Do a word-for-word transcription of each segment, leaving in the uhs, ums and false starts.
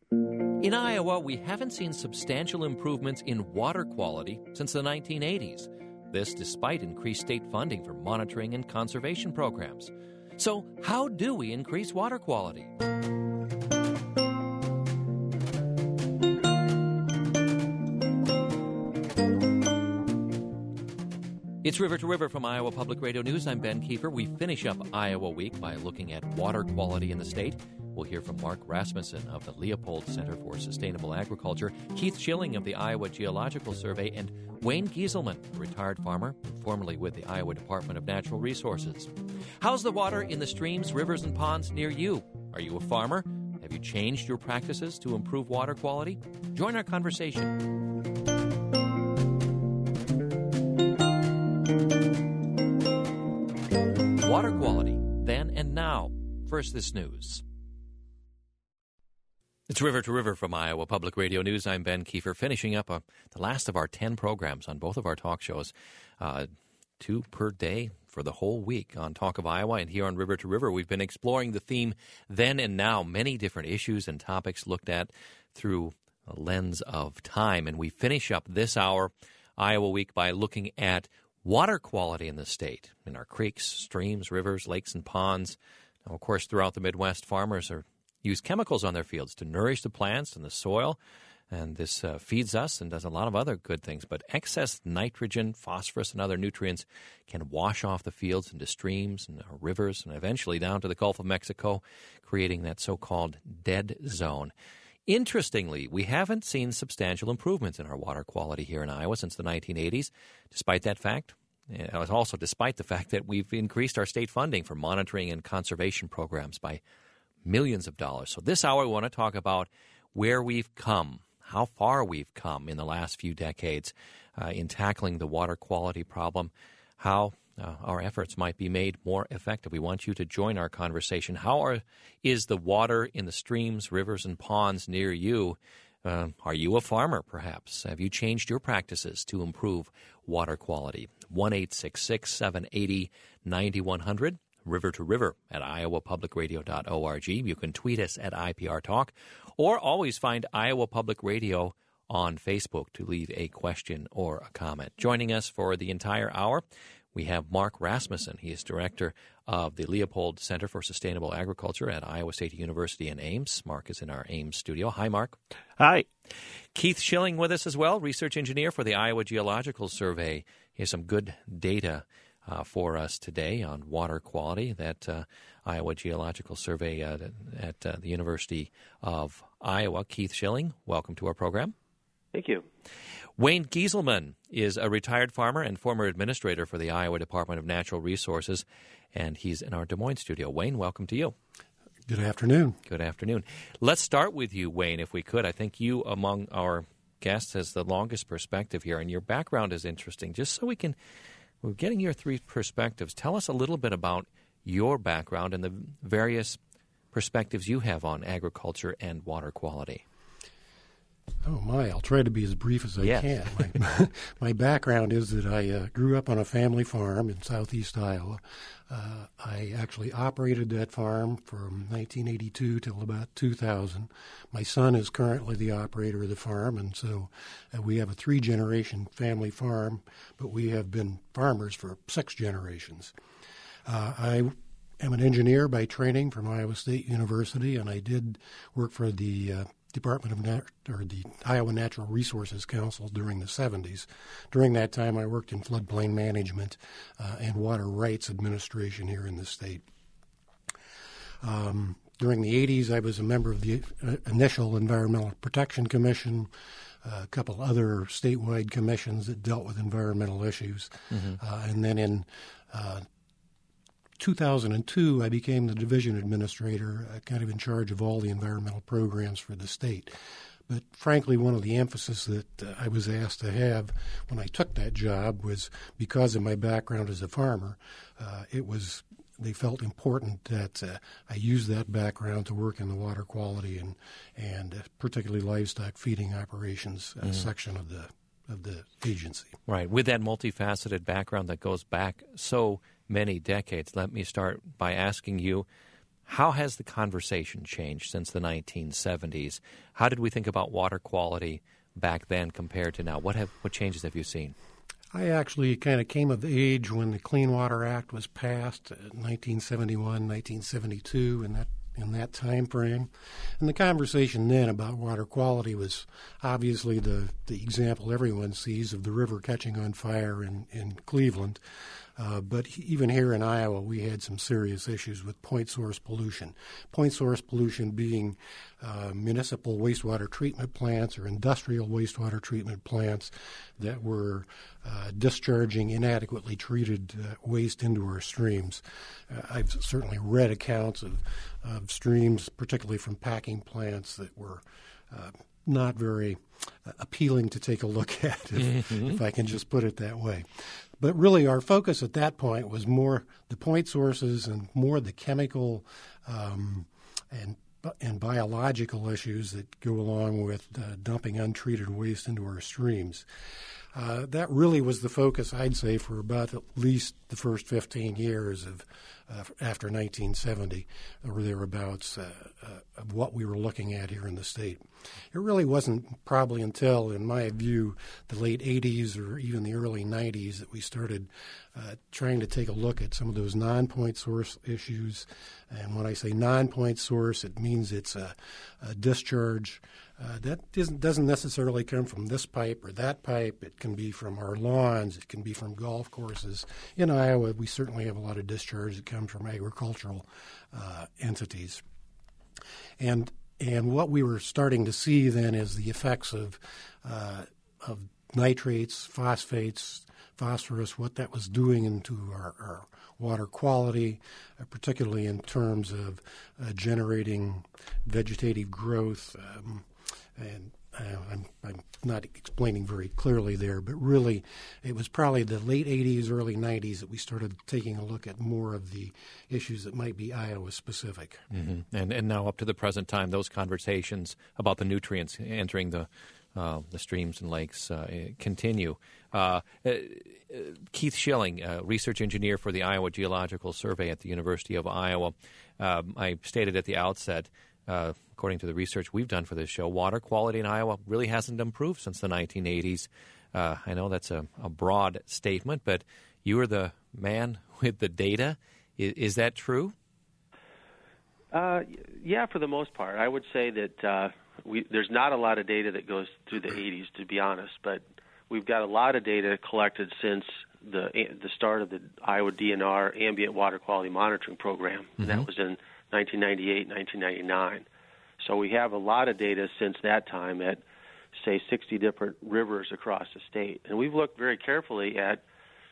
In Iowa, we haven't seen substantial improvements in water quality since the nineteen eighties. This despite increased state funding for monitoring and conservation programs. So, how do we increase water quality? It's River to River from Iowa Public Radio News. I'm Ben Kiefer. We finish up Iowa Week by looking at water quality in the state. We'll hear from Mark Rasmussen of the Leopold Center for Sustainable Agriculture, Keith Schilling of the Iowa Geological Survey, and Wayne Gieselman, a retired farmer, formerly with the Iowa Department of Natural Resources. How's the water in the streams, rivers, and ponds near you? Are you a farmer? Have you changed your practices to improve water quality? Join our conversation. Water quality, then and now. First, this news. It's River to River from Iowa Public Radio News. I'm Ben Kiefer, finishing up uh, the last of our ten programs on both of our talk shows, uh, two per day for the whole week on Talk of Iowa. And here on River to River, we've been exploring the theme then and now, many different issues and topics looked at through a lens of time. And we finish up this hour, Iowa Week, by looking at water quality in the state, in our creeks, streams, rivers, lakes, and ponds. Now, of course, throughout the Midwest, farmers are use chemicals on their fields to nourish the plants and the soil, and this uh, feeds us and does a lot of other good things. But excess nitrogen, phosphorus, and other nutrients can wash off the fields into streams and rivers and eventually down to the Gulf of Mexico, creating that so-called dead zone. Interestingly, we haven't seen substantial improvements in our water quality here in Iowa since the nineteen eighties. Despite that fact, it was also despite the fact that we've increased our state funding for monitoring and conservation programs by millions of dollars. So this hour we want to talk about where we've come, how far we've come in the last few decades uh, in tackling the water quality problem, how uh, our efforts might be made more effective. We want you to join our conversation. How are, is the water in the streams, rivers, and ponds near you? Uh, are you a farmer, perhaps? Have you changed your practices to improve water quality? one eight six six, seven eight zero, nine one zero zero. River to River at iowa public radio dot org. You can tweet us at I P R Talk, or always find Iowa Public Radio on Facebook to leave a question or a comment. Joining us for the entire hour, we have Mark Rasmussen. He is director of the Leopold Center for Sustainable Agriculture at Iowa State University in Ames. Mark is in our Ames studio. Hi, Mark. Hi. Keith Schilling with us as well, research engineer for the Iowa Geological Survey. He has some good data Uh, for us today on water quality, that uh, Iowa Geological Survey uh, at uh, the University of Iowa. Keith Schilling, welcome to our program. Thank you. Wayne Gieselman is a retired farmer and former administrator for the Iowa Department of Natural Resources, and he's in our Des Moines studio. Wayne, welcome to you. Good afternoon. Good afternoon. Let's start with you, Wayne, if we could. I think you, among our guests, has the longest perspective here, and your background is interesting. Just so we can... We're getting your three perspectives. Tell us a little bit about your background and the various perspectives you have on agriculture and water quality. Oh, my. I'll try to be as brief as I yes. can. My, my background is that I uh, grew up on a family farm in southeast Iowa. Uh, I actually operated that farm from nineteen eighty-two till about two thousand. My son is currently the operator of the farm, and so uh, we have a three-generation family farm, but we have been farmers for six generations. Uh, I am an engineer by training from Iowa State University, and I did work for the uh, Department of Nat- or the Iowa Natural Resources Council during the seventies. During that time, I worked in floodplain management uh, and water rights administration here in the state. Um, during the eighties, I was a member of the uh, initial Environmental Protection Commission, uh, a couple other statewide commissions that dealt with environmental issues. Mm-hmm. Uh, and then in uh, two thousand two, I became the division administrator, uh, kind of in charge of all the environmental programs for the state. But frankly, one of the emphasis that uh, I was asked to have when I took that job was because of my background as a farmer. Uh, it was they felt important that uh, I use that background to work in the water quality and and uh, particularly livestock feeding operations uh, mm-hmm. section of the of the agency. Right. With that multifaceted background that goes back so many decades, let me start by asking you, how has the conversation changed since the nineteen seventies? How did we think about water quality back then compared to now? What have what changes have you seen? I actually kind of came of age when the Clean Water Act was passed, in nineteen seventy-one, nineteen seventy-two, in that in that time frame. And the conversation then about water quality was obviously the, the example everyone sees of the river catching on fire in, in Cleveland. Uh, but even here in Iowa, we had some serious issues with point source pollution. Point source pollution being uh, municipal wastewater treatment plants or industrial wastewater treatment plants that were uh, discharging inadequately treated uh, waste into our streams. Uh, I've certainly read accounts of, of streams, particularly from packing plants, that were uh, not very uh, appealing to take a look at, if, mm-hmm. if I can just put it that way. But really our focus at that point was more the point sources and more the chemical um, and and biological issues that go along with uh, dumping untreated waste into our streams. Uh, that really was the focus, I'd say, for about at least the first fifteen years of uh, after nineteen seventy, or thereabouts, uh, uh, of what we were looking at here in the state. It really wasn't probably until, in my view, the late eighties or even the early nineties that we started uh, trying to take a look at some of those non-point source issues. And when I say non-point source, it means it's a, a discharge Uh, that isn't, doesn't necessarily come from this pipe or that pipe. It can be from our lawns. It can be from golf courses. In Iowa, we certainly have a lot of discharge that comes from agricultural uh, entities. And and what we were starting to see then is the effects of uh, of nitrates, phosphates, phosphorus, what that was doing into our, our water quality, uh, particularly in terms of uh, generating vegetative growth. Um, And uh, I'm, I'm not explaining very clearly there, but really it was probably the late eighties, early nineties that we started taking a look at more of the issues that might be Iowa-specific. Mm-hmm. And and now up to the present time, those conversations about the nutrients entering the uh, the streams and lakes uh, continue. Uh, uh, Keith Schilling, uh, research engineer for the Iowa Geological Survey at the University of Iowa, um, I stated at the outset, Uh, according to the research we've done for this show, water quality in Iowa really hasn't improved since the nineteen eighties. Uh, I know that's a, a broad statement, but you are the man with the data. Is, is that true? Uh, yeah, for the most part. I would say that uh, we, there's not a lot of data that goes through the eighties, to be honest, but we've got a lot of data collected since the the start of the Iowa D N R Ambient Water Quality Monitoring Program, mm-hmm. and that was in nineteen ninety-eight, nineteen ninety-nine. So we have a lot of data since that time at, say, sixty different rivers across the state. And we've looked very carefully at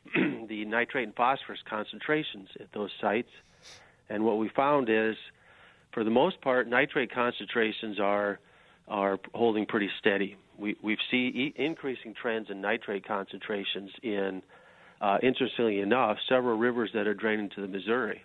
the nitrate and phosphorus concentrations at those sites. And what we found is, for the most part, nitrate concentrations are are holding pretty steady. We we see e- increasing trends in nitrate concentrations in, uh, interestingly enough, several rivers that are draining to the Missouri.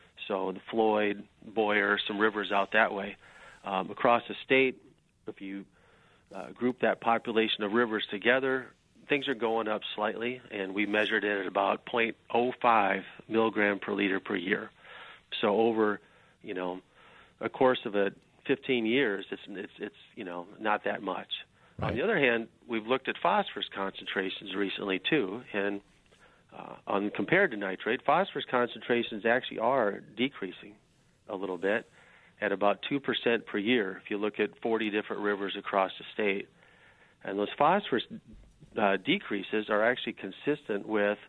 So the Floyd, Boyer, some rivers out that way. Um, across the state, if you uh, group that population of rivers together, things are going up slightly, and we measured it at about zero point zero five milligram per liter per year. So over, you know, a course of a fifteen years, it's it's it's you know not that much. Right. On the other hand, we've looked at phosphorus concentrations recently too, and uh, on compared to nitrate, phosphorus concentrations actually are decreasing a little bit at about two percent per year if you look at forty different rivers across the state. And those phosphorus uh, decreases are actually consistent with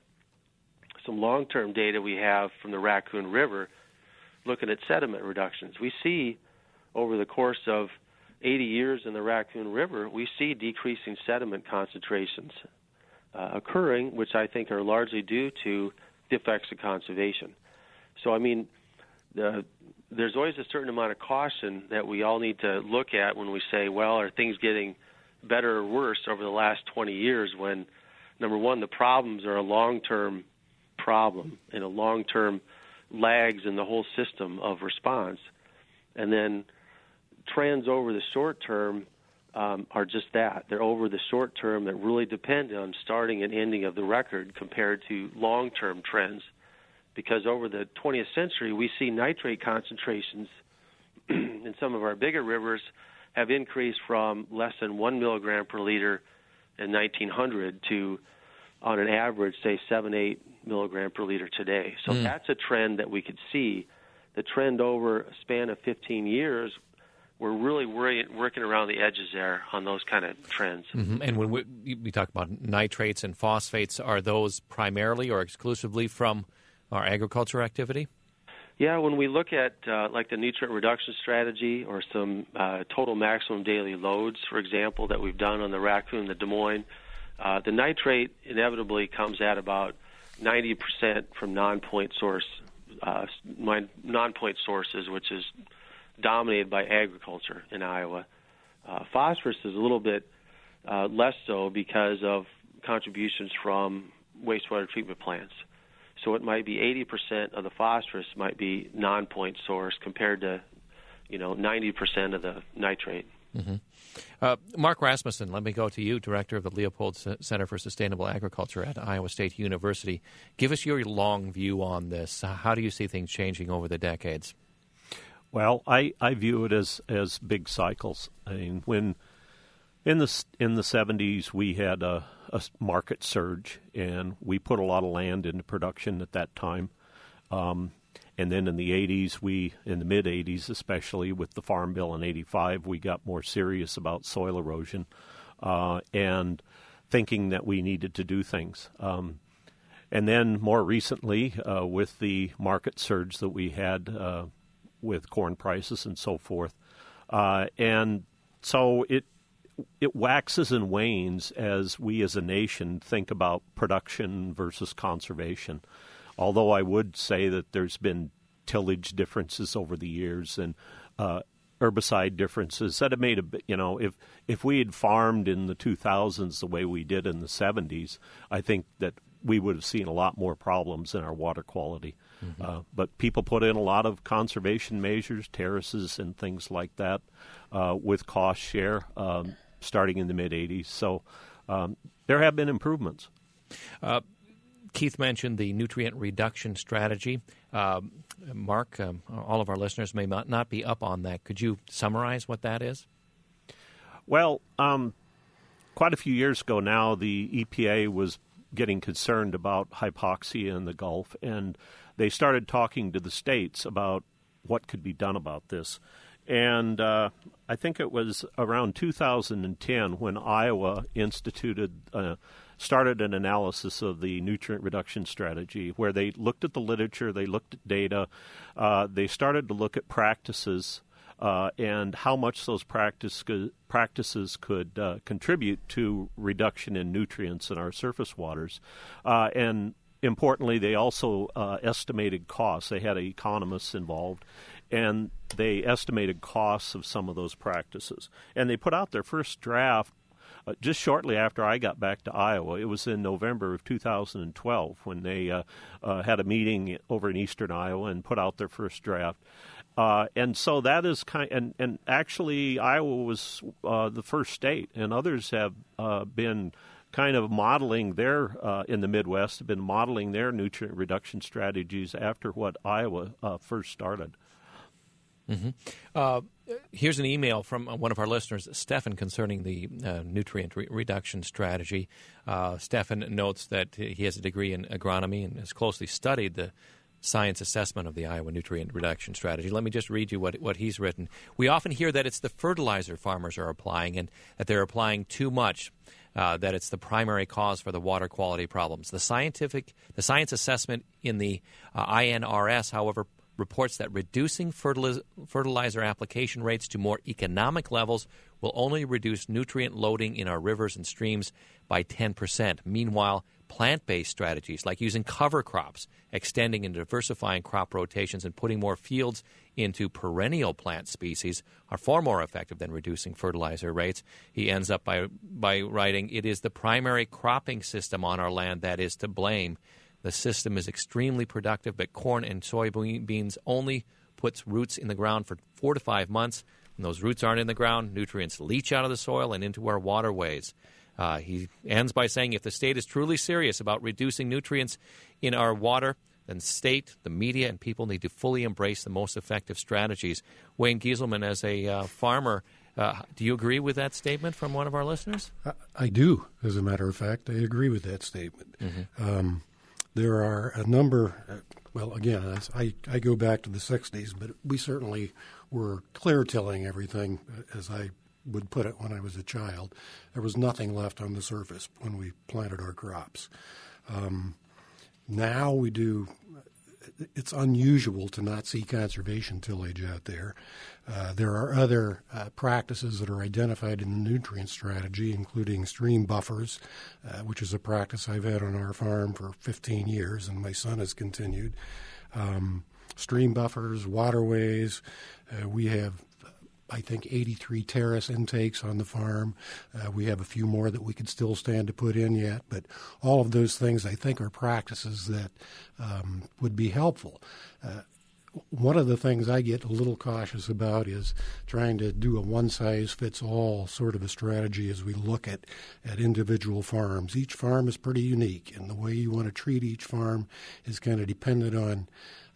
some long-term data we have from the Raccoon River looking at sediment reductions. We see over the course of eighty years in the Raccoon River, we see decreasing sediment concentrations uh, occurring, which I think are largely due to the effects of conservation. So, I mean, the, there's always a certain amount of caution that we all need to look at when we say, well, are things getting better or worse over the last twenty years when, number one, the problems are a long-term problem and a long-term lags in the whole system of response. And then trends over the short term um, are just that. They're over the short term that really depend on starting and ending of the record compared to long-term trends because over the twentieth century, we see nitrate concentrations in some of our bigger rivers have increased from less than one milligram per liter in nineteen hundred to, on an average, say seven, eight milligram per liter today. So mm. that's a trend that we could see. The trend over a span of fifteen years, we're really worry, working around the edges there on those kind of trends. Mm-hmm. And when we, we talk about nitrates and phosphates, are those primarily or exclusively from our agriculture activity? Yeah, when we look at uh, like the nutrient reduction strategy or some uh, total maximum daily loads, for example, that we've done on the Raccoon, the Des Moines, uh, the nitrate inevitably comes at about ninety percent from non-point source, uh, non-point sources, which is dominated by agriculture in Iowa. Uh, phosphorus is a little bit uh, less so because of contributions from wastewater treatment plants. So it might be eighty percent of the phosphorus might be non-point source compared to, you know, ninety percent of the nitrate. Mm-hmm. Uh, Mark Rasmussen, let me go to you, Director of the Leopold Center for Sustainable Agriculture at Iowa State University. Give us your long view on this. How do you see things changing over the decades? Well, I, I view it as, as big cycles. I mean, when in the in the seventies we had a, a market surge, and we put a lot of land into production at that time. Um, and then in the eighties, we in the mid eighties, especially with the Farm Bill in eighty-five, we got more serious about soil erosion uh, and thinking that we needed to do things. Um, and then more recently, uh, with the market surge that we had. Uh, with corn prices and so forth. Uh, and so it it waxes and wanes as we as a nation think about production versus conservation. Although I would say that there's been tillage differences over the years and uh, herbicide differences that have made a bit, you know, if, if we had farmed in the two thousands the way we did in the seventies, I think that we would have seen a lot more problems in our water quality. Mm-hmm. Uh, but people put in a lot of conservation measures, terraces and things like that, uh, with cost share um, starting in the mid-eighties. So um, there have been improvements. Uh, Keith mentioned the nutrient reduction strategy. Uh, Mark, um, all of our listeners may not be up on that. Could you summarize what that is? Well, um, quite a few years ago now, the E P A was getting concerned about hypoxia in the Gulf, and they started talking to the states about what could be done about this. And uh, I think it was around two thousand ten when Iowa instituted, uh, started an analysis of the nutrient reduction strategy, where they looked at the literature, they looked at data, uh, they started to look at practices uh, and how much those practice, practices could uh, contribute to reduction in nutrients in our surface waters. Uh, and importantly, they also uh, estimated costs. They had economists involved, and they estimated costs of some of those practices. And they put out their first draft uh, just shortly after I got back to Iowa. It was in November of two thousand twelve when they uh, uh, had a meeting over in eastern Iowa and put out their first draft. Uh, and so that is kind, and, and actually Iowa was uh, the first state, and others have uh, been kind of modeling their, uh, in the Midwest, have been modeling their nutrient reduction strategies after what Iowa uh, first started. Mm-hmm. Uh, here's an email from one of our listeners, Stefan, concerning the uh, nutrient re- reduction strategy. Uh, Stefan notes that he has a degree in agronomy and has closely studied the science assessment of the Iowa nutrient reduction strategy. Let me just read you what what he's written. We often hear that it's the fertilizer farmers are applying and that they're applying too much, uh, that it's the primary cause for the water quality problems. The scientific, the science assessment in the uh, I N R S, however, reports that reducing fertiliz- fertilizer application rates to more economic levels will only reduce nutrient loading in our rivers and streams by ten percent. Meanwhile, plant-based strategies like using cover crops, extending and diversifying crop rotations, and putting more fields into perennial plant species are far more effective than reducing fertilizer rates. He ends up by by writing, "It is the primary cropping system on our land that is to blame. The system is extremely productive, but corn and soybeans only puts roots in the ground for four to five months. When those roots aren't in the ground, nutrients leach out of the soil and into our waterways." Uh, he ends by saying, if the state is truly serious about reducing nutrients in our water, and state, the media, and people need to fully embrace the most effective strategies. Wayne Gieselman, as a uh, farmer, uh, do you agree with that statement from one of our listeners? I, I do, as a matter of fact. I agree with that statement. Mm-hmm. Um, there are a number, uh, well, again, I, I go back to the sixties, but we certainly were clear-tilling everything, as I would put it when I was a child. There was nothing left on the surface when we planted our crops. Um, now we do, it's unusual to not see conservation tillage out there. Uh, there are other uh, practices that are identified in the nutrient strategy, including stream buffers, uh, which is a practice I've had on our farm for fifteen years, and my son has continued. Um, stream buffers, waterways, uh, we have I think eighty-three terrace intakes on the farm. Uh, we have a few more that we could still stand to put in yet, but all of those things I think are practices that um, would be helpful. Uh, one of the things I get a little cautious about is trying to do a one-size-fits-all sort of a strategy as we look at, at individual farms. Each farm is pretty unique, and the way you want to treat each farm is kind of dependent on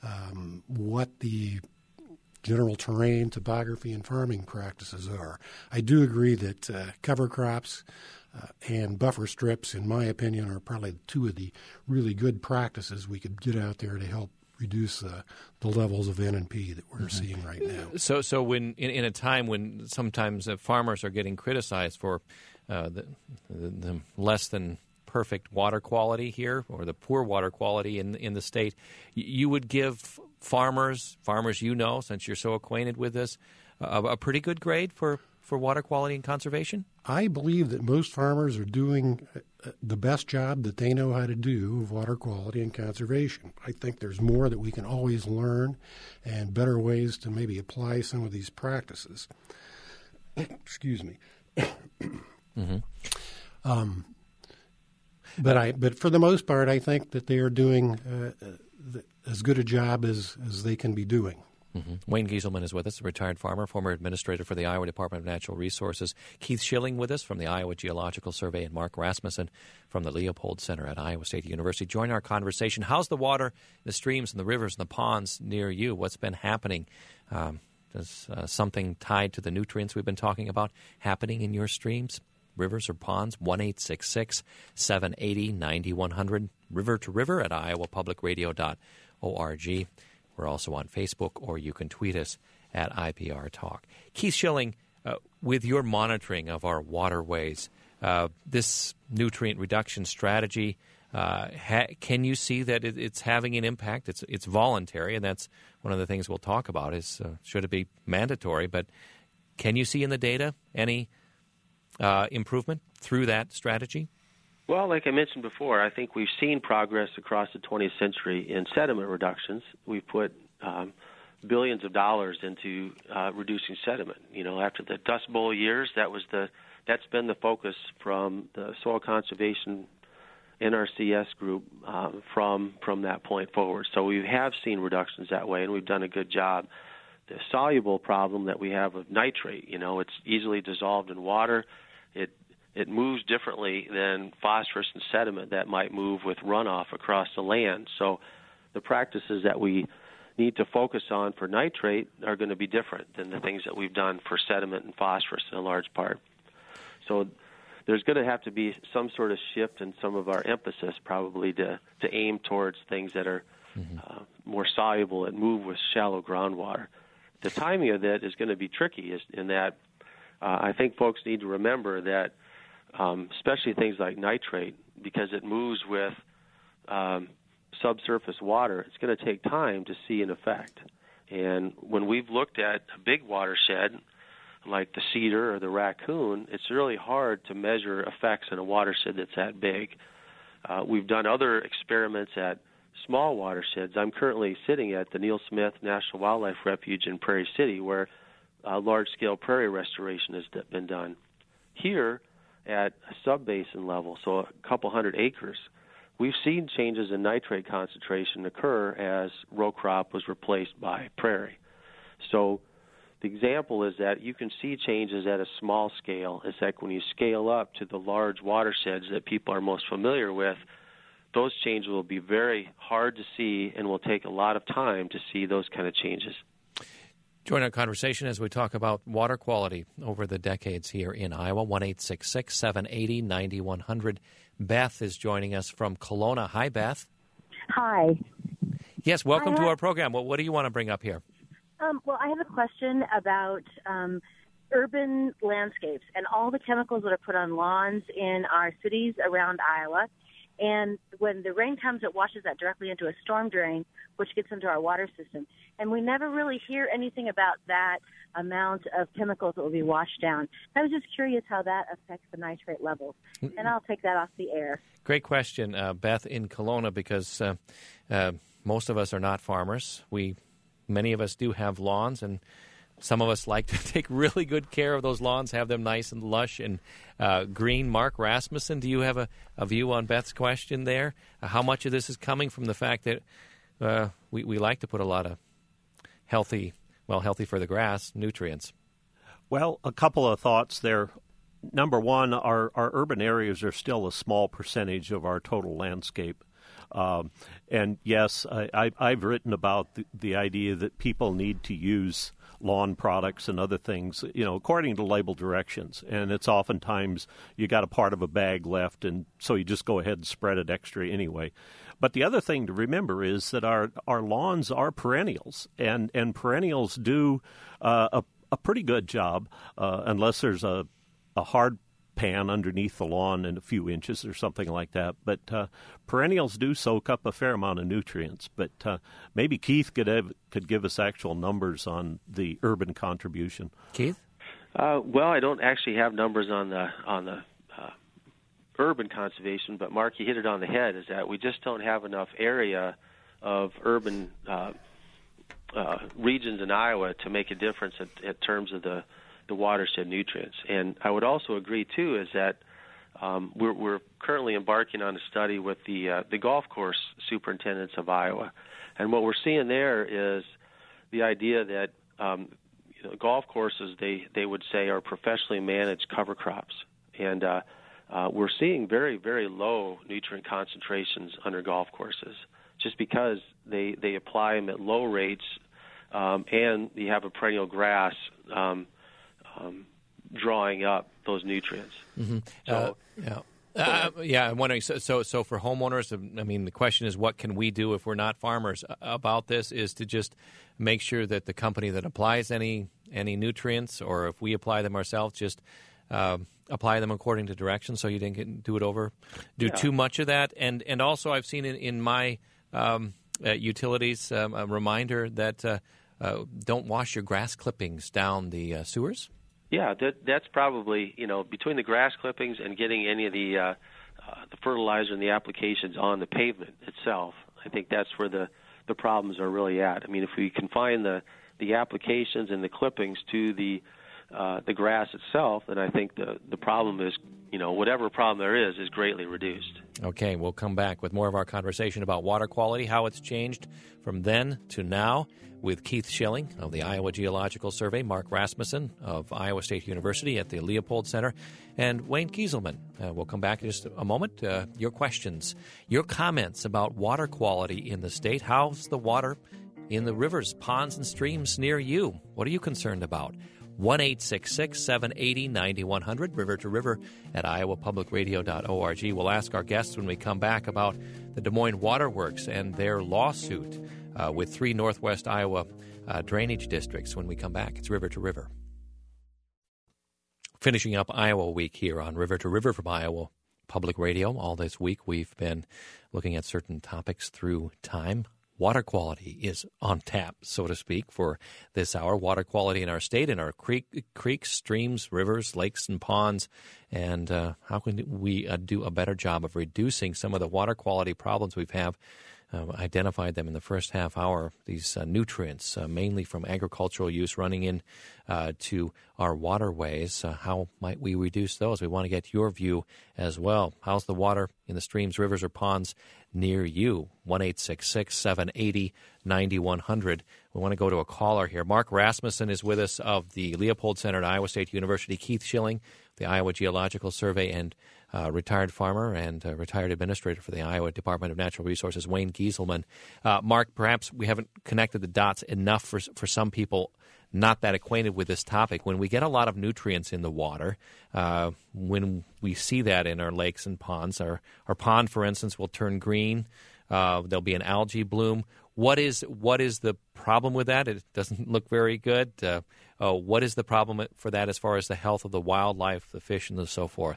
um, what the general terrain, topography, and farming practices are. I do agree that uh, cover crops uh, and buffer strips, in my opinion, are probably two of the really good practices we could get out there to help reduce uh, the levels of N and P that we're mm-hmm. seeing right now. So, so when in, in a time when sometimes uh, farmers are getting criticized for uh, the, the, the less than perfect water quality here, or the poor water quality in in the state, you would give farmers, farmers you know, since you're so acquainted with this, a, a pretty good grade for, for water quality and conservation? I believe that most farmers are doing the best job that they know how to do of water quality and conservation. I think there's more that we can always learn and better ways to maybe apply some of these practices. Excuse me. mm-hmm. um, But I, but for the most part, I think that they are doing uh, the, as good a job as, as they can be doing. Mm-hmm. Wayne Gieselman is with us, a retired farmer, former administrator for the Iowa Department of Natural Resources. Keith Schilling with us from the Iowa Geological Survey, and Mark Rasmussen from the Leopold Center at Iowa State University. Join our conversation. How's the water, the streams, and the rivers and the ponds near you? What's been happening? Um, does uh, something tied to the nutrients we've been talking about happening in your streams, rivers, or ponds? one eight six six, seven eight zero, nine one zero zero, river to river at iowa public radio dot org. We're also on Facebook, or you can tweet us at I P R Talk. Keith Schilling, uh, with your monitoring of our waterways, uh, this nutrient reduction strategy, uh, ha- can you see that it, it's having an impact? It's it's voluntary, and that's one of the things we'll talk about is uh, should it be mandatory, but can you see in the data any uh, improvement through that strategy? Well, like I mentioned before, I think we've seen progress across the twentieth century in sediment reductions. We've put um, billions of dollars into uh, reducing sediment. You know, after the Dust Bowl years, that was the that's been the focus from the Soil Conservation N R C S group uh, from from that point forward. So we have seen reductions that way, and we've done a good job. The soluble problem that we have of nitrate, you know, it's easily dissolved in water. It It moves differently than phosphorus and sediment that might move with runoff across the land. So the practices that we need to focus on for nitrate are going to be different than the things that we've done for sediment and phosphorus in a large part. So there's going to have to be some sort of shift in some of our emphasis probably to, to aim towards things that are mm-hmm. uh, more soluble and move with shallow groundwater. The timing of that is going to be tricky is in that uh, I think folks need to remember that Um, especially things like nitrate, because it moves with um, subsurface water, it's going to take time to see an effect. And when we've looked at a big watershed, like the Cedar or the Raccoon, it's really hard to measure effects in a watershed that's that big. Uh, we've done other experiments at small watersheds. I'm currently sitting at the Neil Smith National Wildlife Refuge in Prairie City, where uh, large-scale prairie restoration has been done. Here, at a sub-basin level, so a couple hundred acres, we've seen changes in nitrate concentration occur as row crop was replaced by prairie. So the example is that you can see changes at a small scale. It's like when you scale up to the large watersheds that people are most familiar with, those changes will be very hard to see and will take a lot of time to see those kind of changes. Join our conversation as we talk about water quality over the decades here in Iowa. one eight six six, seven eight zero, nine one zero zero. Beth is joining us from Kelowna. Hi, Beth. Hi. Yes, welcome have, to our program. Well, what do you want to bring up here? Um, well, I have a question about um, urban landscapes and all the chemicals that are put on lawns in our cities around Iowa. And when the rain comes, it washes that directly into a storm drain, which gets into our water system. And we never really hear anything about that amount of chemicals that will be washed down. I was just curious how that affects the nitrate levels. And I'll take that off the air. Great question, uh, Beth, in Kelowna, because uh, uh, most of us are not farmers. We, many of us do have lawns, and some of us like to take really good care of those lawns, have them nice and lush and uh, green. Mark Rasmussen, do you have a, a view on Beth's question there? Uh, how much of this is coming from the fact that uh, we, we like to put a lot of healthy, well, healthy for the grass, nutrients? Well, a couple of thoughts there. Number one, our, our urban areas are still a small percentage of our total landscape. Um, and yes, I, I, I've written about the, the idea that people need to use lawn products and other things, you know, according to label directions. And it's oftentimes you got a part of a bag left, and so you just go ahead and spread it extra anyway. But the other thing to remember is that our, our lawns are perennials, and, and perennials do uh, a, a pretty good job, uh, unless there's a, a hard pan underneath the lawn in a few inches or something like that. But uh, perennials do soak up a fair amount of nutrients. But uh, maybe Keith could have, could give us actual numbers on the urban contribution. Keith? Uh, well, I don't actually have numbers on the on the uh, urban conservation, but Mark, you hit it on the head. Is that we just don't have enough area of urban uh, uh, regions in Iowa to make a difference in, in terms of the the watershed nutrients. And I would also agree, too, is that um, we're, we're currently embarking on a study with the uh, the golf course superintendents of Iowa. And what we're seeing there is the idea that um, you know, golf courses, they, they would say, are professionally managed cover crops. And uh, uh, we're seeing very, very low nutrient concentrations under golf courses just because they, they apply them at low rates, um, and you have a perennial grass um, Um, drawing up those nutrients. Mm-hmm. So, uh, yeah, uh, yeah. I'm wondering. So, so, so for homeowners, I mean, the question is, what can we do if we're not farmers about this? Is to just make sure that the company that applies any any nutrients, or if we apply them ourselves, just uh, apply them according to directions, so you didn't get, do it over, do yeah. too much of that. And and also, I've seen in, in my um, uh, utilities um, a reminder that uh, uh, don't wash your grass clippings down the uh, sewers. Yeah, that, that's probably, you know, between the grass clippings and getting any of the uh, uh, the fertilizer and the applications on the pavement itself, I think that's where the, the problems are really at. I mean, if we confine the, the applications and the clippings to the uh, the grass itself, then I think the, the problem is, you know, whatever problem there is, is greatly reduced. Okay, we'll come back with more of our conversation about water quality, how it's changed from then to now, with Keith Schilling of the Iowa Geological Survey, Mark Rasmussen of Iowa State University at the Leopold Center, and Wayne Kieselman. Uh, we'll come back in just a moment. Uh, your questions, your comments about water quality in the state. How's the water in the rivers, ponds, and streams near you? What are you concerned about? one eight six six, seven eight zero, nine one zero zero, river to river at iowa public radio dot org. We'll ask our guests when we come back about the Des Moines Water Works and their lawsuit uh, with three Northwest Iowa uh, drainage districts when we come back. It's River to River. Finishing up Iowa Week here on River to River from Iowa Public Radio. All this week we've been looking at certain topics through time. Water quality is on tap, so to speak, for this hour. Water quality in our state, in our creek, creeks, streams, rivers, lakes, and ponds. And uh, how can we uh, do a better job of reducing some of the water quality problems we've have, uh, identified them in the first half hour, these uh, nutrients, uh, mainly from agricultural use, running in uh, to our waterways. Uh, how might we reduce those? We want to get your view as well. How's the water in the streams, rivers, or ponds near you? one eight six six, seven eight zero, nine one zero zero. We want to go to a caller here. Mark Rasmussen is with us of the Leopold Center at Iowa State University. Keith Schilling the Iowa Geological Survey, and uh, retired farmer and uh, retired administrator for the Iowa Department of Natural Resources, Wayne Gieselman. Uh, Mark, perhaps we haven't connected the dots enough for for some people not that acquainted with this topic. When we get a lot of nutrients in the water, uh, when we see that in our lakes and ponds, our, our pond, for instance, will turn green. Uh, there'll be an algae bloom. What is what is the problem with that? It doesn't look very good. Uh, uh, what is the problem for that as far as the health of the wildlife, the fish, and so forth?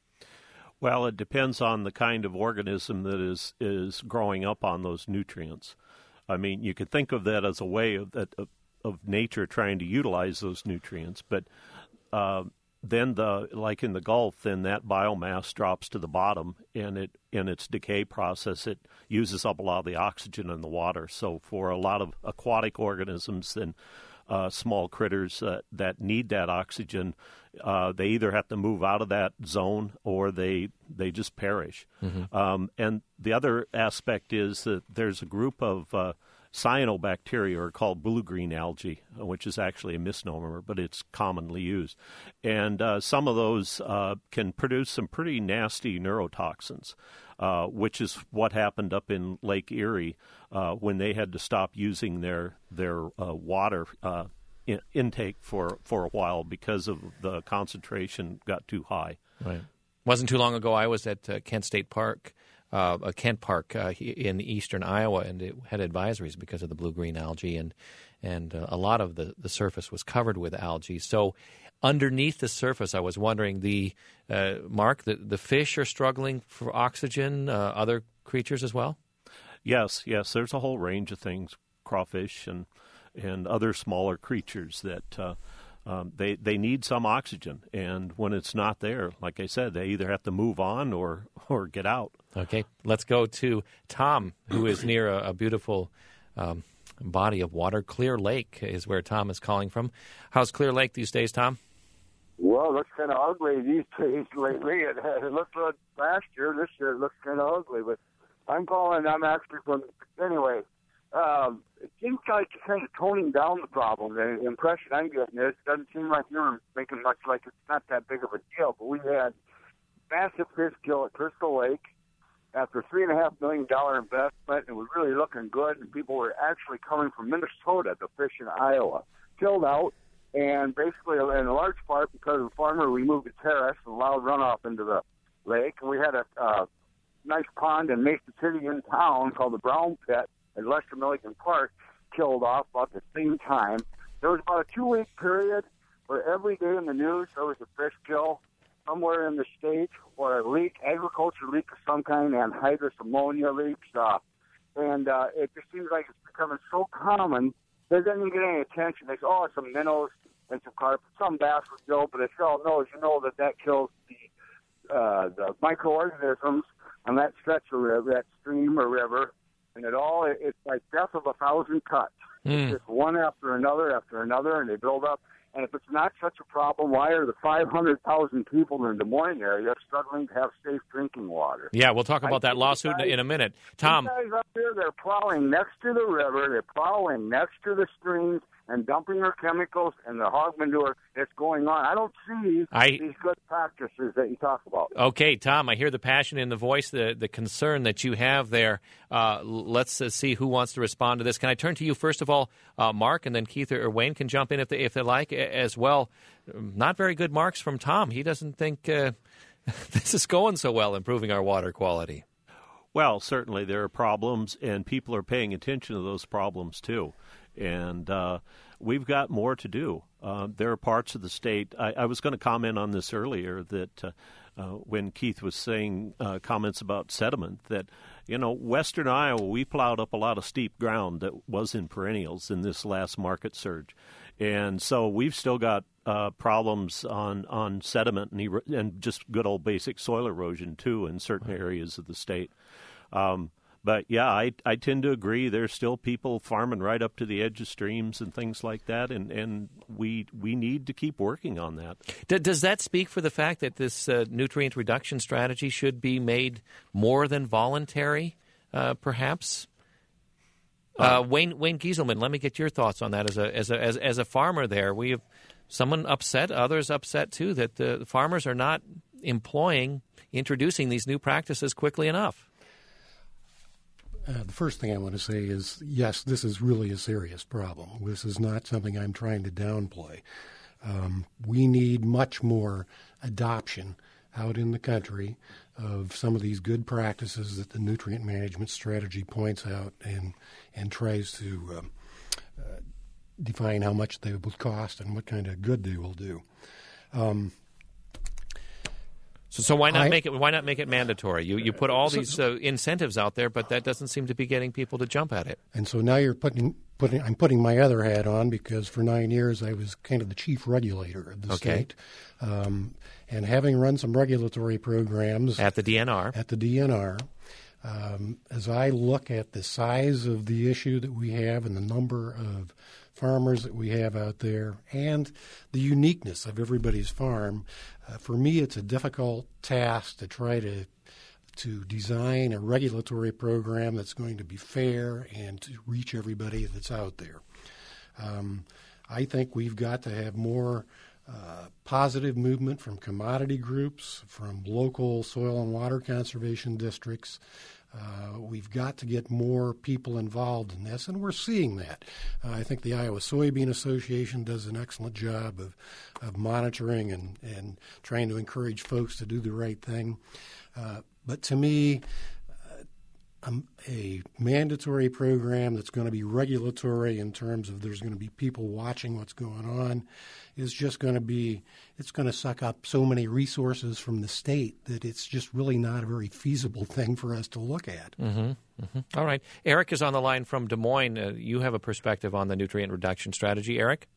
Well, it depends on the kind of organism that is, is growing up on those nutrients. I mean, you could think of that as a way of, of, of nature trying to utilize those nutrients, but uh, then the like in the Gulf, then that biomass drops to the bottom, and it in its decay process, it uses up a lot of the oxygen in the water. So for a lot of aquatic organisms, then uh, small critters uh, that need that oxygen, uh, they either have to move out of that zone or they they just perish. Mm-hmm. Um, and the other aspect is that there's a group of uh, cyanobacteria are called blue-green algae, which is actually a misnomer, but it's commonly used. And uh, some of those uh, can produce some pretty nasty neurotoxins, uh, which is what happened up in Lake Erie uh, when they had to stop using their their uh, water uh, in- intake for, for a while because of the concentration got too high. Right. Wasn't too long ago I was at uh, Kent State Park, Uh, a Kent Park uh, in eastern Iowa, and it had advisories because of the blue-green algae, and and uh, a lot of the, the surface was covered with algae. So underneath the surface, I was wondering, the uh, Mark, the, the fish are struggling for oxygen, uh, other creatures as well? Yes, yes. There's a whole range of things, crawfish and, and other smaller creatures that uh, um, they, they need some oxygen. And when it's not there, like I said, they either have to move on or, or get out. Okay, let's go to Tom, who is near a, a beautiful um, body of water. Clear Lake is where Tom is calling from. How's Clear Lake these days, Tom? Well, it looks kind of ugly these days lately. It, it looked good last year. This year it looks kind of ugly. But I'm calling, I'm actually from, anyway, um, it seems like you're kind of toning down the problem. The impression I'm getting is it doesn't seem like you're making much like it's not that big of a deal. But we had massive fish kill at Crystal Lake after three and a half million dollar investment. It was really looking good, and people were actually coming from Minnesota to fish in Iowa. Killed out, and basically, in a large part, because of the farmer removed the terrace and allowed runoff into the lake. And we had a uh, nice pond in Mason City in town called the Brown Pit at Lester Milligan Park, killed off about the same time. There was about a two-week period where every day in the news there was a fish kill somewhere in the state, or a leak, agriculture leak of some kind, anhydrous ammonia leaks, uh, and uh, it just seems like it's becoming so common that it doesn't get any attention. They say, oh, it's some minnows and some carp, some bass would go, but it's all knows, you know that that kills the uh, the microorganisms on that stretch of river, that stream or river, and it all, it's like death of a thousand cuts. Mm. It's just one after another after another, and they build up. And if it's not such a problem, why are the five hundred thousand people in the Des Moines area struggling to have safe drinking water? Yeah, we'll talk about I that lawsuit guys, in a minute. Tom. These guys up there, they're plowing next to the river, they're plowing next to the streams and dumping their chemicals and the hog manure that's going on. I don't see I, these good practices that you talk about. Okay, Tom, I hear the passion in the voice, the, the concern that you have there. Uh, let's uh, see who wants to respond to this. Can I turn to you, first of all, uh, Mark, and then Keith or Wayne can jump in if they, if they like as well. Not very good marks from Tom. He doesn't think uh, this is going so well, improving our water quality. Well, certainly there are problems, and people are paying attention to those problems, too. And uh, we've got more to do. Uh, there are parts of the state, I, I was going to comment on this earlier, that uh, uh, when Keith was saying uh, comments about sediment, that, you know, western Iowa, we plowed up a lot of steep ground that was in perennials in this last market surge. And so we've still got uh, problems on, on sediment and, er- and just good old basic soil erosion, too, in certain areas of the state. Um, but, yeah, I, I tend to agree. There's still people farming right up to the edge of streams and things like that, and, and we we need to keep working on that. D- does that speak for the fact that this uh, nutrient reduction strategy should be made more than voluntary, uh, perhaps? Uh, Wayne Wayne Gieselman, let me get your thoughts on that. As a as a as, as a farmer, there we have someone upset, others upset too, that the farmers are not employing, introducing these new practices quickly enough. Uh, the first thing I want to say is, yes, this is really a serious problem. This is not something I'm trying to downplay. Um, we need much more adoption out in the country of some of these good practices that the nutrient management strategy points out and and tries to um, uh, define how much they will cost and what kind of good they will do. Um, So, so why not I, make it? Why not make it mandatory? You you put all these uh, incentives out there, but that doesn't seem to be getting people to jump at it. And so now you're putting putting. I'm putting my other hat on because for nine years I was kind of the chief regulator of the okay. state, um, and having run some regulatory programs at the D N R. At the D N R, um, as I look at the size of the issue that we have and the number of farmers that we have out there and the uniqueness of everybody's farm, uh, for me it's a difficult task to try to to design a regulatory program that's going to be fair and to reach everybody that's out there. Um, I think we've got to have more uh, positive movement from commodity groups, from local soil and water conservation districts. Uh, we've got to get more people involved in this, and we're seeing that. Uh, I think the Iowa Soybean Association does an excellent job of, of monitoring and, and trying to encourage folks to do the right thing. Uh, but to me, uh, um, a mandatory program that's going to be regulatory in terms of there's going to be people watching what's going on is just going to be, it's going to suck up so many resources from the state that it's just really not a very feasible thing for us to look at. Mm-hmm, mm-hmm. All right. Eric is on the line from Des Moines. Uh, you have a perspective on the nutrient reduction strategy. Eric?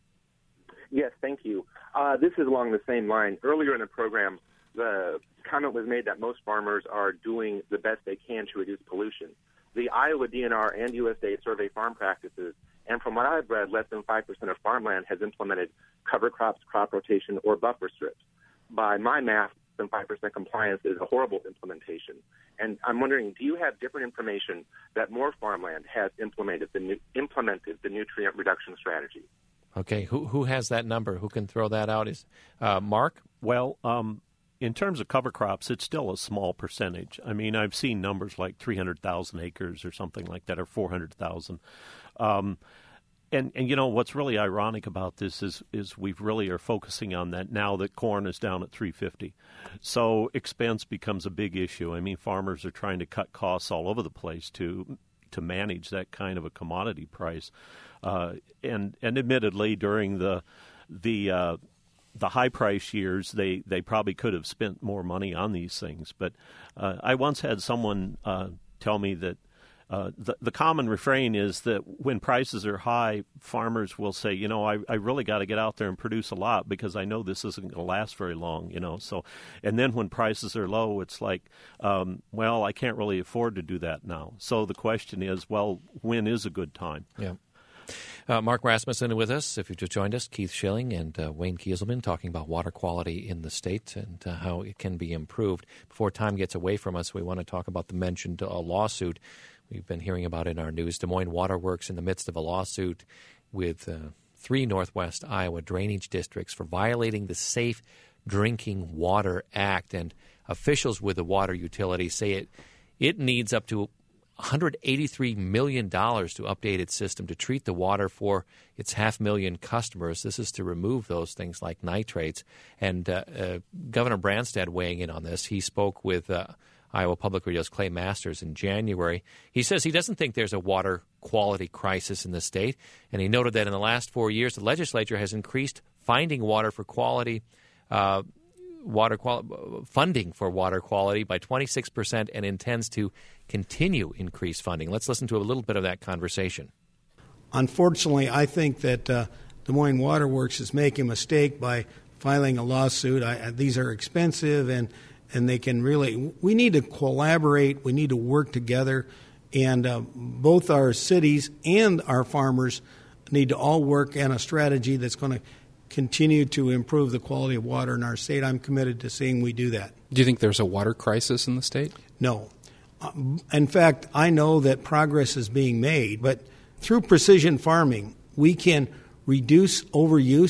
Yes, thank you. Uh, this is along the same line. Earlier in the program, the comment was made that most farmers are doing the best they can to reduce pollution. The Iowa D N R and U S D A survey farm practices, and from what I've read, less than five percent of farmland has implemented cover crops, crop rotation, or buffer strips. By my math, less than five percent compliance is a horrible implementation. And I'm wondering, do you have different information that more farmland has implemented the, nu- implemented the nutrient reduction strategy? Okay, who who has that number? Who can throw that out? Is uh, Mark? Well, um, in terms of cover crops, it's still a small percentage. I mean, I've seen numbers like three hundred thousand acres or something like that, or four hundred thousand. Um, and, and, you know, what's really ironic about this is is we really are focusing on that now that corn is down at three fifty. So expense becomes a big issue. I mean, farmers are trying to cut costs all over the place to to manage that kind of a commodity price. Uh, and and admittedly, during the the uh, the high price years, they, they probably could have spent more money on these things. But uh, I once had someone uh, tell me that uh, the the common refrain is that when prices are high, farmers will say, you know, I, I really got to get out there and produce a lot because I know this isn't going to last very long, you know. So, and then when prices are low, it's like, um, well, I can't really afford to do that now. So the question is, well, when is a good time? Yeah. Uh, Mark Rasmussen with us. If you just joined us, Keith Schilling and uh, Wayne Kieselman talking about water quality in the state and uh, how it can be improved. Before time gets away from us, we want to talk about the mentioned uh, lawsuit. We've been hearing about it in our news. Des Moines Water Works in the midst of a lawsuit with uh, three Northwest Iowa drainage districts for violating the Safe Drinking Water Act. And officials with the water utility say it it needs up to one hundred eighty-three million dollars to update its system to treat the water for its half million customers. This is to remove those things like nitrates. And uh, uh, Governor Branstad weighing in on this. He spoke with uh, Iowa Public Radio's Clay Masters in January. He says he doesn't think there's a water quality crisis in the state. And he noted that in the last four years, the legislature has increased finding water for quality uh, water quali- funding for water quality by twenty-six percent and intends to continue increased funding. Let's listen to a little bit of that conversation. Unfortunately, I think that uh, Des Moines Water Works is making a mistake by filing a lawsuit. I, these are expensive, and, and they can really – we need to collaborate. We need to work together, and uh, both our cities and our farmers need to all work on a strategy that's going to continue to improve the quality of water in our state. I'm committed to seeing we do that. Do you think there's a water crisis in the state? No. Uh, in fact, I know that progress is being made, but through precision farming, we can reduce overuse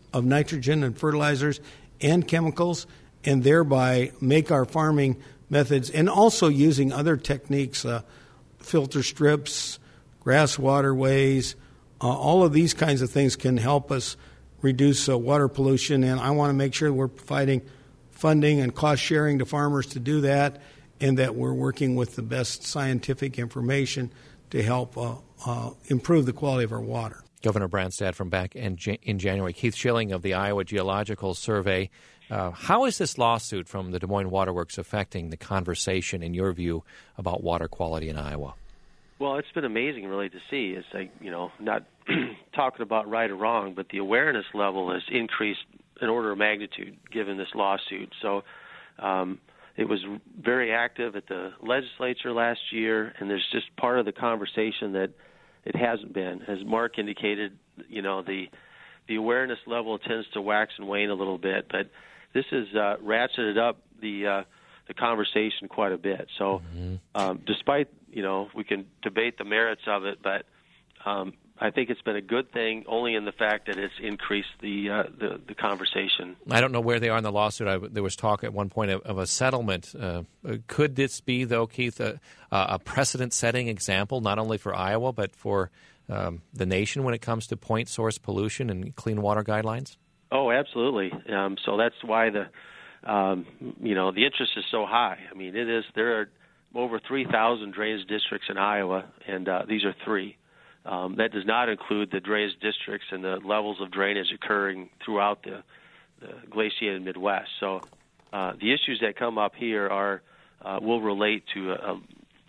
of nitrogen and fertilizers and chemicals, and thereby make our farming methods, and also using other techniques, uh, filter strips, grass waterways, uh, all of these kinds of things can help us reduce uh, water pollution. And I want to make sure we're providing funding and cost sharing to farmers to do that, and that we're working with the best scientific information to help uh, uh, improve the quality of our water. Governor Branstad from back in, in January. Keith Schilling of the Iowa Geological Survey. Uh, how is this lawsuit from the Des Moines Waterworks affecting the conversation, in your view, about water quality in Iowa? Well, it's been amazing, really, to see. It's like, you know, not talking about right or wrong, but the awareness level has increased an order of magnitude given this lawsuit. So um, it was very active at the legislature last year, and there's just part of the conversation that it hasn't been. As Mark indicated, you know, the the awareness level tends to wax and wane a little bit, but this has uh, ratcheted up the uh, the conversation quite a bit. So, mm-hmm. um, despite, you know, we can debate the merits of it, but um, I think it's been a good thing, only in the fact that it's increased the uh, the, the conversation. I don't know where they are in the lawsuit. I, there was talk at one point of, of a settlement. Uh, could this be, though, Keith, a, a precedent-setting example, not only for Iowa, but for um, the nation when it comes to point source pollution and clean water guidelines? Oh, absolutely. Um, so that's why the um, you know the interest is so high. I mean, it is. There are over three thousand drainage districts in Iowa, and uh, these are three. Um, that does not include the drainage districts and the levels of drainage occurring throughout the, the glaciated Midwest. So uh, the issues that come up here are uh, will relate to a, a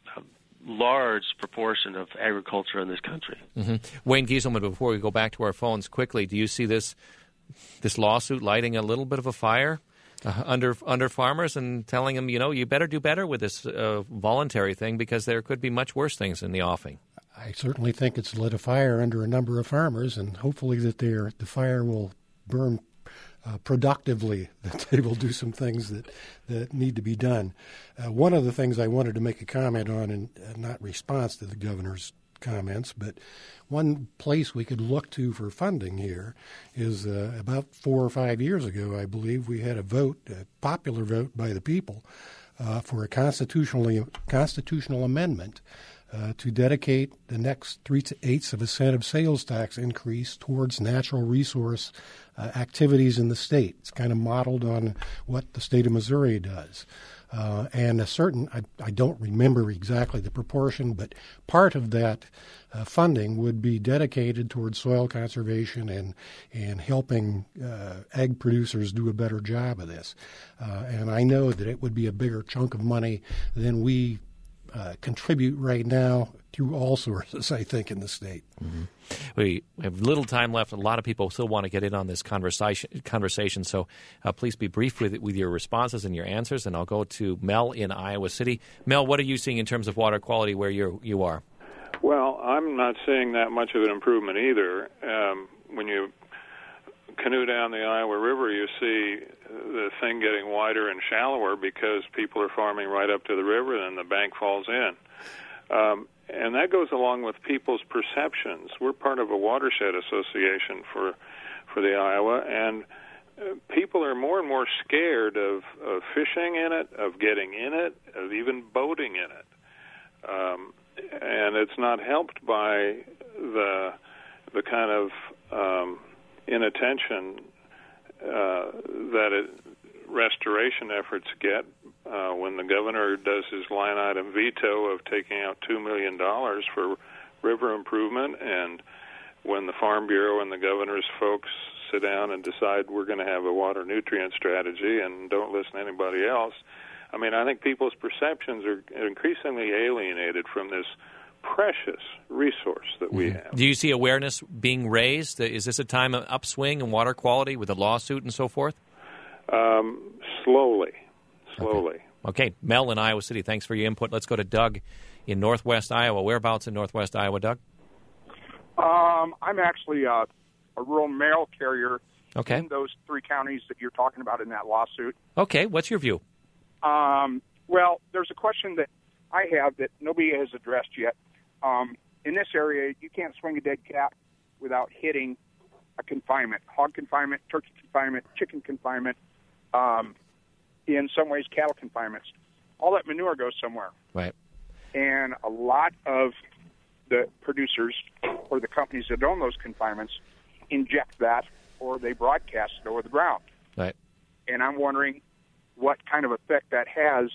large proportion of agriculture in this country. Mm-hmm. Wayne Gieselman, before we go back to our phones quickly, do you see this this lawsuit lighting a little bit of a fire uh, under under farmers and telling them, you know, you better do better with this uh, voluntary thing because there could be much worse things in the offing? I certainly think it's lit a fire under a number of farmers, and hopefully that the fire will burn uh, productively, that they will do some things that, that need to be done. Uh, one of the things I wanted to make a comment on, and uh, not response to the governor's comments, but one place we could look to for funding here is uh, about four or five years ago, I believe, we had a vote, a popular vote by the people, uh, for a constitutionally constitutional amendment Uh, to dedicate the next three-eighths of a cent of sales tax increase towards natural resource uh, activities in the state. It's kind of modeled on what the state of Missouri does. Uh, and a certain, I, I don't remember exactly the proportion, but part of that uh, funding would be dedicated towards soil conservation and, and helping uh, ag producers do a better job of this. Uh, and I know that it would be a bigger chunk of money than we Uh, contribute right now through all sources, I think, in the state. Mm-hmm. We have little time left, and a lot of people still want to get in on this conversation. Conversation, so uh, please be brief with with your responses and your answers. And I'll go to Mel in Iowa City. Mel, what are you seeing in terms of water quality where you you are? Well, I'm not seeing that much of an improvement either. Um, when you canoe down the Iowa River, you see the thing getting wider and shallower because people are farming right up to the river and the bank falls in. Um, and that goes along with people's perceptions. We're part of a watershed association for for the Iowa, and uh, people are more and more scared of, of fishing in it, of getting in it, of even boating in it. Um, and it's not helped by the the kind of um, inattention uh, that it, restoration efforts get uh, when the governor does his line item veto of taking out two million dollars for river improvement, and when the Farm Bureau and the governor's folks sit down and decide we're going to have a water nutrient strategy and don't listen to anybody else. I mean, I think people's perceptions are increasingly alienated from this precious resource that we have. Do you see awareness being raised? Is this a time of upswing in water quality with a lawsuit and so forth? Um, slowly, slowly. Okay. okay, Mel in Iowa City, thanks for your input. Let's go to Doug in northwest Iowa. Whereabouts in northwest Iowa, Doug? Um, I'm actually a, a rural mail carrier okay. in those three counties that you're talking about in that lawsuit. Okay, what's your view? Um, well, there's a question that I have that nobody has addressed yet. Um, in this area, you can't swing a dead cat without hitting a confinement, hog confinement, turkey confinement, chicken confinement, um, in some ways cattle confinements. All that manure goes somewhere. Right. And a lot of the producers or the companies that own those confinements inject that, or they broadcast it over the ground. Right. And I'm wondering what kind of effect that has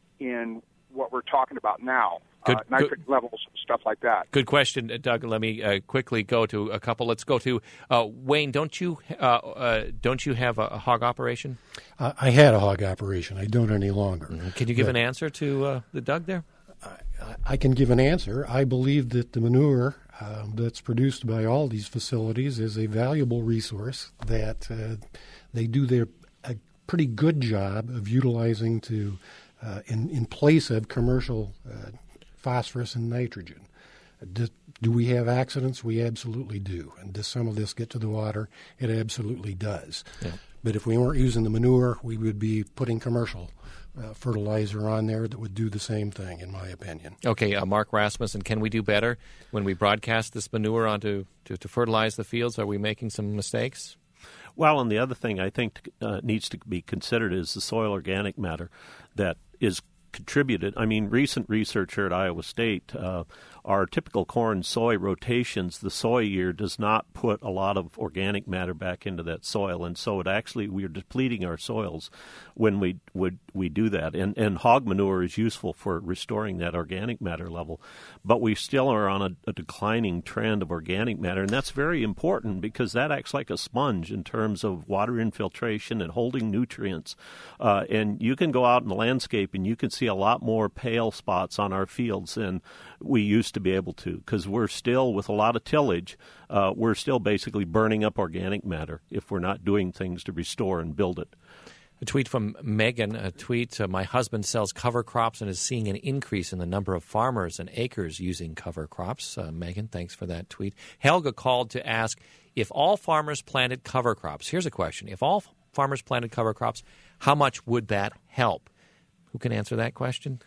in what we're talking about now. Good, uh, nitrate good. levels, stuff like that. Good question, Doug. Let me uh, quickly go to a couple. Let's go to uh, Wayne. Don't you uh, uh, don't you have a, a hog operation? Uh, I had a hog operation. I don't any longer. Mm-hmm. Can you give but an answer to uh, the Doug there? I, I can give an answer. I believe that the manure uh, that's produced by all these facilities is a valuable resource that uh, they do their a pretty good job of utilizing to uh, in in place of commercial Uh, phosphorus and nitrogen. Do, do we have accidents? We absolutely do. And does some of this get to the water? It absolutely does. Yeah. But if we weren't using the manure, we would be putting commercial uh, fertilizer on there that would do the same thing, in my opinion. Okay, uh, Mark Rasmussen, can we do better when we broadcast this manure onto to, to fertilize the fields? Are we making some mistakes? Well, and the other thing I think uh, needs to be considered is the soil organic matter that is contributed. I mean, recent research here at Iowa State, uh, our typical corn soy rotations, the soy year does not put a lot of organic matter back into that soil, and so it actually we are depleting our soils when we would we do that. And and hog manure is useful for restoring that organic matter level, but we still are on a, a declining trend of organic matter, and that's very important because that acts like a sponge in terms of water infiltration and holding nutrients. Uh, and you can go out in the landscape and you can see a lot more pale spots on our fields than we used to be able to, because we're still, with a lot of tillage, uh, we're still basically burning up organic matter if we're not doing things to restore and build it. A tweet from Megan, a tweet, uh, my husband sells cover crops and is seeing an increase in the number of farmers and acres using cover crops. Uh, Megan, thanks for that tweet. Helga called to ask if all farmers planted cover crops. Here's a question. If all farmers planted cover crops, how much would that help? Who can answer that question?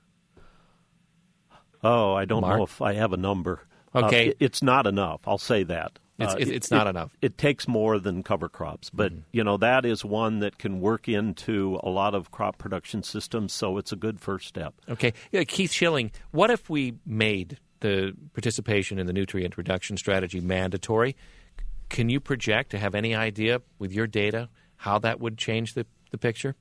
Oh, I don't Mark? know if I have a number. Okay. Uh, it, it's not enough. I'll say that. It's, uh, it's, it, it's not it, enough. It takes more than cover crops. But, mm-hmm. you know, that is one that can work into a lot of crop production systems, so it's a good first step. Okay. Yeah, Keith Schilling, what if we made the participation in the nutrient reduction strategy mandatory? Can you project, to have any idea with your data, how that would change the, the picture?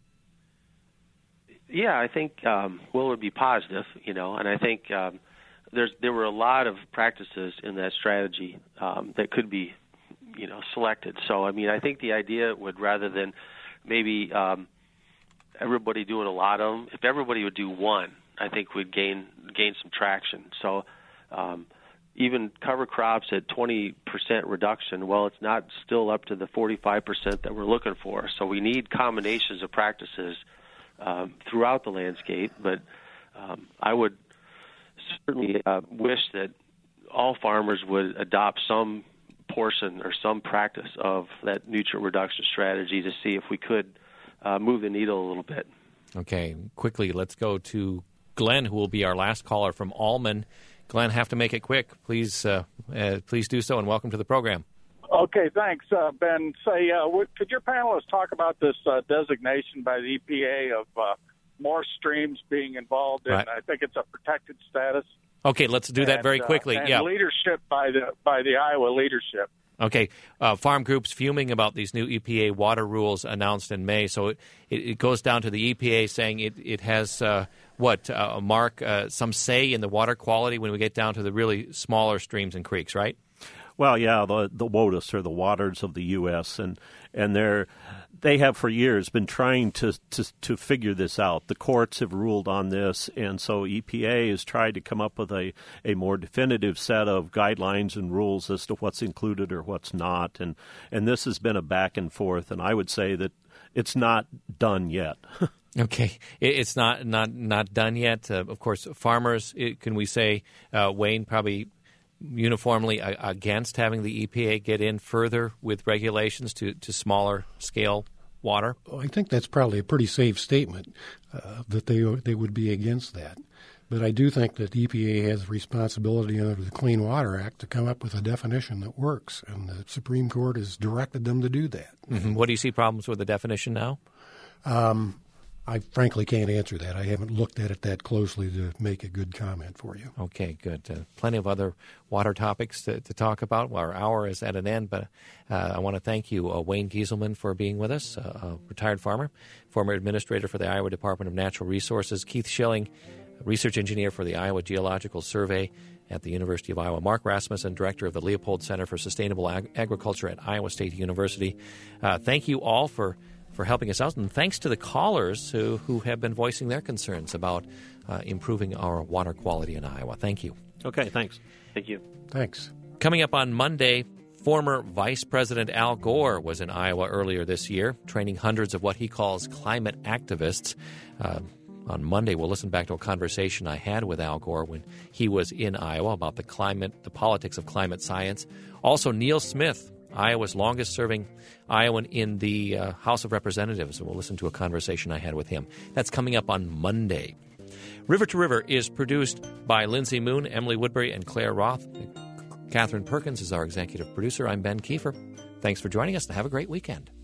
Yeah, I think um, well, it would be positive, you know, and I think um, there's there were a lot of practices in that strategy um, that could be, you know, selected. So, I mean, I think the idea would, rather than maybe um, everybody doing a lot of them, if everybody would do one, I think we'd gain gain some traction. So, um, even cover crops at twenty percent reduction, well, it's not still up to the forty-five percent that we're looking for. So we need combinations of practices Um, throughout the landscape, but um, I would certainly uh, wish that all farmers would adopt some portion or some practice of that nutrient reduction strategy to see if we could uh, move the needle a little bit. Okay, quickly, let's go to Glenn, who will be our last caller from Allman. Glenn, have to make it quick. Please, uh, uh, please do so, and welcome to the program. Okay, thanks, uh, Ben. Say, uh, would, could your panelists talk about this uh, designation by the E P A of uh, more streams being involved in? Right. I think it's a protected status. Okay, let's do that and, very quickly. Uh, and yeah, leadership by the by the Iowa leadership. Okay, uh, farm groups fuming about these new E P A water rules announced in May. So it, it, it goes down to the E P A saying it it has uh, what uh, Mark uh, some say in the water quality when we get down to the really smaller streams and creeks, right? Well, yeah, the the WOTUS, or the waters of the U S, and and they're they have for years been trying to, to to figure this out. The courts have ruled on this, and so E P A has tried to come up with a, a more definitive set of guidelines and rules as to what's included or what's not. And and this has been a back and forth, and I would say that it's not done yet. Okay, it's not not not done yet. Uh, of course, farmers, it, can we say, uh, Wayne, probably uniformly against having the E P A get in further with regulations to, to smaller scale water? Well, I think that's probably a pretty safe statement uh, that they they would be against that, But I do think that the E P A has a responsibility under the Clean Water Act to come up with a definition that works, and the Supreme Court has directed them to do that. Mm-hmm. What do you see problems with the definition now? Um, I frankly can't answer that. I haven't looked at it that closely to make a good comment for you. Okay, good. Uh, plenty of other water topics to, to talk about. Well, our hour is at an end, but uh, I want to thank you, uh, Wayne Gieselman, for being with us, uh, a retired farmer, former administrator for the Iowa Department of Natural Resources, Keith Schilling, research engineer for the Iowa Geological Survey at the University of Iowa, Mark Rasmussen, director of the Leopold Center for Sustainable Ag- Agriculture at Iowa State University. Uh, thank you all for for helping us out, and thanks to the callers who, who have been voicing their concerns about uh, improving our water quality in Iowa. Thank you. Okay, thanks. Thank you. Thanks. Coming up on Monday, former Vice President Al Gore was in Iowa earlier this year, training hundreds of what he calls climate activists. Uh, on Monday, we'll listen back to a conversation I had with Al Gore when he was in Iowa about the climate, the politics of climate science. Also, Neil Smith, Iowa's longest-serving Iowan in the uh, House of Representatives. We'll listen to a conversation I had with him. That's coming up on Monday. River to River is produced by Lindsay Moon, Emily Woodbury, and Claire Roth. Catherine Perkins is our executive producer. I'm Ben Kiefer. Thanks for joining us, and have a great weekend.